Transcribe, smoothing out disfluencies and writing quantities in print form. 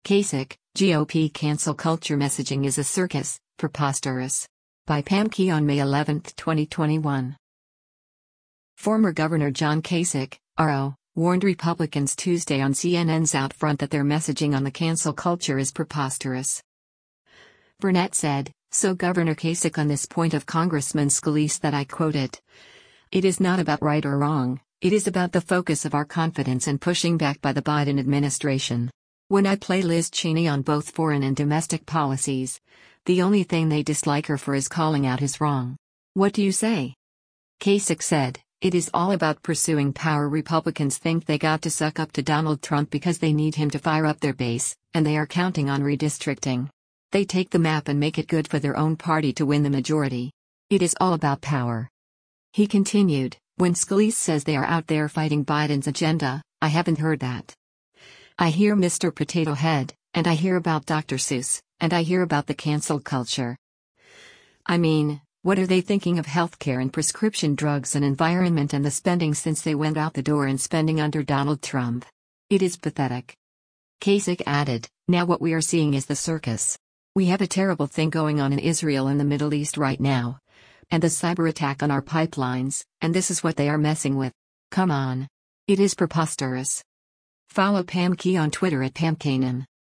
Kasich, GOP cancel culture messaging is a circus, preposterous. By Pam Key on May 11, 2021. Former Governor John Kasich, RO, warned Republicans Tuesday on CNN's Out Front that their messaging on the cancel culture is preposterous. Burnett said, so Governor Kasich on this point of Congressman Scalise that I quote it. It is not about right or wrong, it is about the focus of our confidence and pushing back by the Biden administration. When I play Liz Cheney on both foreign and domestic policies, the only thing they dislike her for is calling out his wrong. What do you say? Kasich said, it is all about pursuing power. Republicans think they got to suck up to Donald Trump because they need him to fire up their base, and they are counting on redistricting. They take the map and make it good for their own party to win the majority. It is all about power. He continued, when Scalise says they are out there fighting Biden's agenda, I haven't heard that. I hear Mr. Potato Head, and I hear about Dr. Seuss, and I hear about the cancel culture. I mean, what are they thinking of healthcare and prescription drugs and environment and the spending since they went out the door in spending under Donald Trump? It is pathetic. Kasich added, now what we are seeing is the circus. We have a terrible thing going on in Israel and the Middle East right now. And the cyber attack on our pipelines, and this is what they are messing with. Come on. It is preposterous. Follow Pam Key on Twitter at PamKanan.